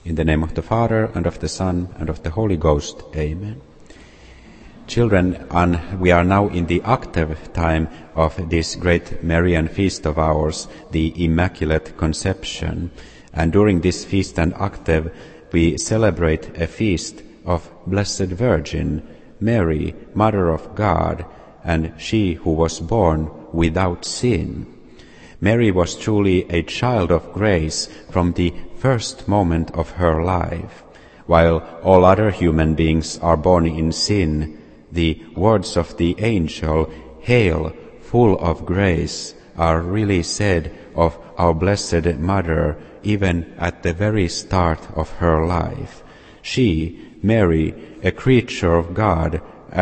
In the name of the Father, and of the Son, and of the Holy Ghost. Amen. Children, we are now in the octave time of this great Marian feast of ours, the Immaculate Conception. And during this feast and octave, we celebrate a feast of Blessed Virgin, Mary, Mother of God, and she who was born without sin. Mary was truly a child of grace from the first moment of her life. While all other human beings are born in sin, the words of the angel, "Hail, full of grace," are really said of our Blessed Mother even at the very start of her life. She, Mary, a creature of God,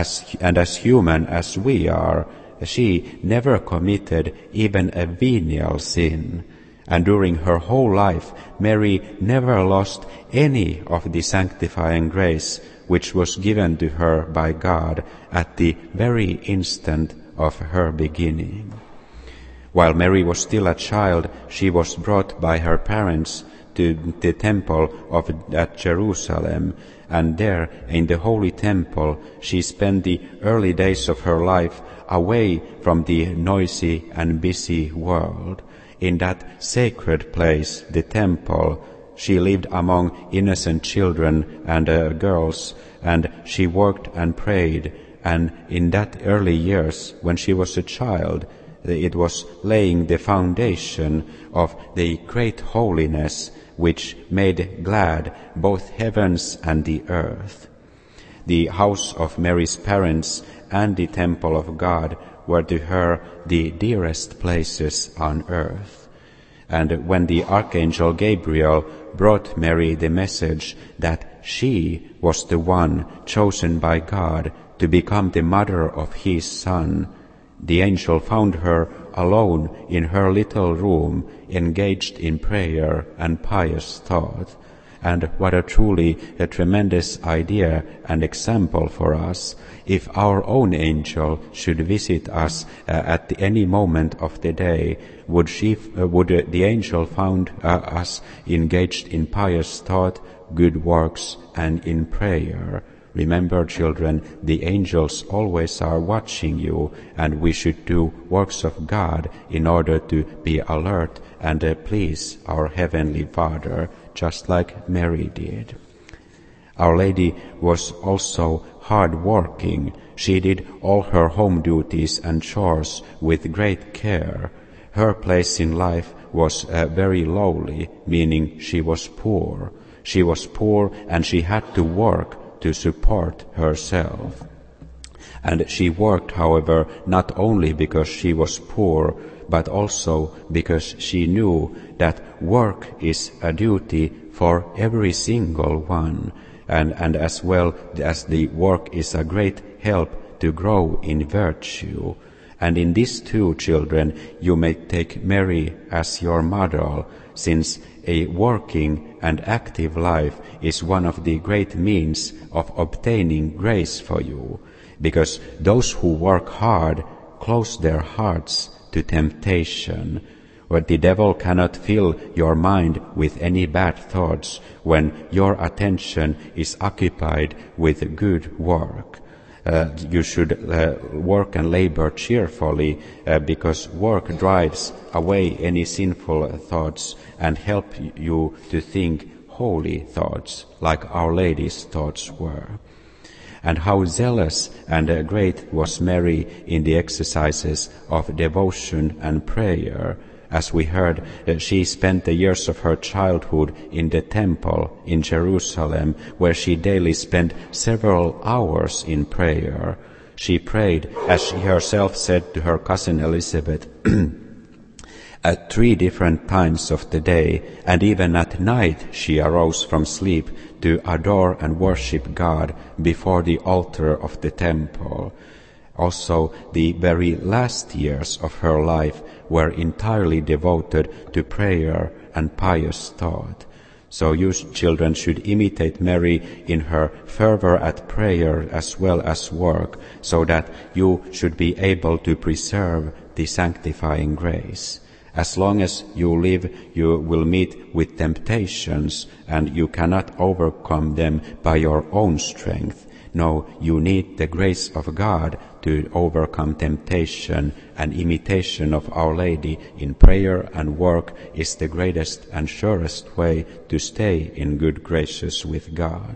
as human as we are, she never committed even a venial sin. And during her whole life, Mary never lost any of the sanctifying grace which was given to her by God at the very instant of her beginning. While Mary was still a child, she was brought by her parents to the temple at Jerusalem, and there in the holy temple she spent the early days of her life away from the noisy and busy world. In that sacred place, the temple, she lived among innocent children and girls, and she worked and prayed. And in that early years, when she was a child, it was laying the foundation of the great holiness which made glad both heavens and the earth. The house of Mary's parents and the temple of God were to her the dearest places on earth. And when the Archangel Gabriel brought Mary the message that she was the one chosen by God to become the mother of His Son, the angel found her alone in her little room, engaged in prayer and pious thought. And what a tremendous idea and example for us. If our own angel should visit us at any moment of the day, would the angel found us engaged in pious thought, good works, and in prayer? Remember, children, the angels always are watching you, and we should do works of God in order to be alert and please our Heavenly Father, just like Mary did. Our Lady was also hard-working. She did all her home duties and chores with great care. Her place in life was very lowly, meaning she was poor. She was poor and she had to work to support herself. And she worked, however, not only because she was poor, but also because she knew that work is a duty for every single one, and as well as the work is a great help to grow in virtue. And in this too, children, you may take Mary as your model, since a working and active life is one of the great means of obtaining grace for you, because those who work hard close their hearts to temptation. But the devil cannot fill your mind with any bad thoughts when your attention is occupied with good work. You should work and labor cheerfully, because work drives away any sinful thoughts and help you to think holy thoughts, like Our Lady's thoughts were. And how zealous and great was Mary in the exercises of devotion and prayer. As we heard, she spent the years of her childhood in the temple in Jerusalem, where she daily spent several hours in prayer. She prayed, as she herself said to her cousin Elizabeth, at 3 different times of the day, and even at night she arose from sleep to adore and worship God before the altar of the temple. Also, the very last years of her life were entirely devoted to prayer and pious thought. So you children should imitate Mary in her fervor at prayer as well as work, so that you should be able to preserve the sanctifying grace. As long as you live, you will meet with temptations, and you cannot overcome them by your own strength. No, you need the grace of God to overcome temptation, and imitation of Our Lady in prayer and work is the greatest and surest way to stay in good graces with God.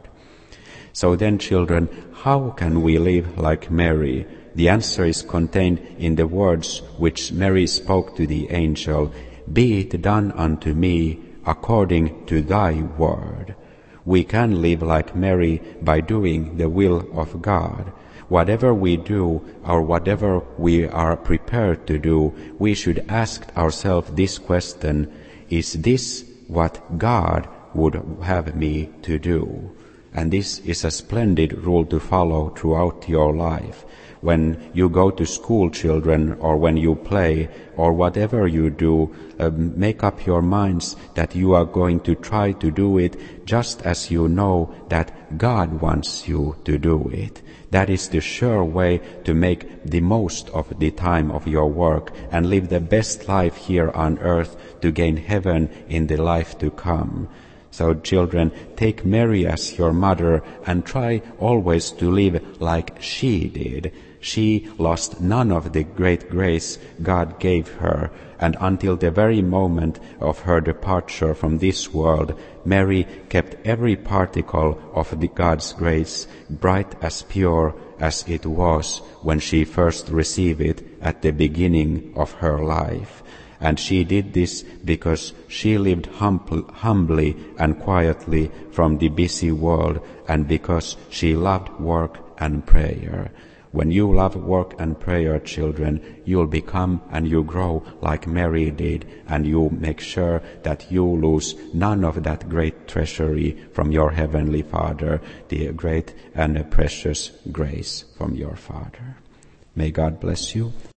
So then, children, how can we live like Mary? The answer is contained in the words which Mary spoke to the angel, "Be it done unto me according to thy word." We can live like Mary by doing the will of God. Whatever we do or whatever we are prepared to do, we should ask ourselves this question: is this what God would have me to do? And this is a splendid rule to follow throughout your life. When you go to school, children, or when you play, or whatever you do, make up your minds that you are going to try to do it just as you know that God wants you to do it. That is the sure way to make the most of the time of your work and live the best life here on earth to gain heaven in the life to come. So, children, take Mary as your mother and try always to live like she did. She lost none of the great grace God gave her, and until the very moment of her departure from this world, Mary kept every particle of God's grace bright as pure as it was when she first received it at the beginning of her life. And she did this because she lived humbly and quietly from the busy world, and because she loved work and prayer. When you love work and prayer, children, you'll become and you grow like Mary did, and you make sure that you lose none of that great treasury from your Heavenly Father, the great and precious grace from your Father. May God bless you.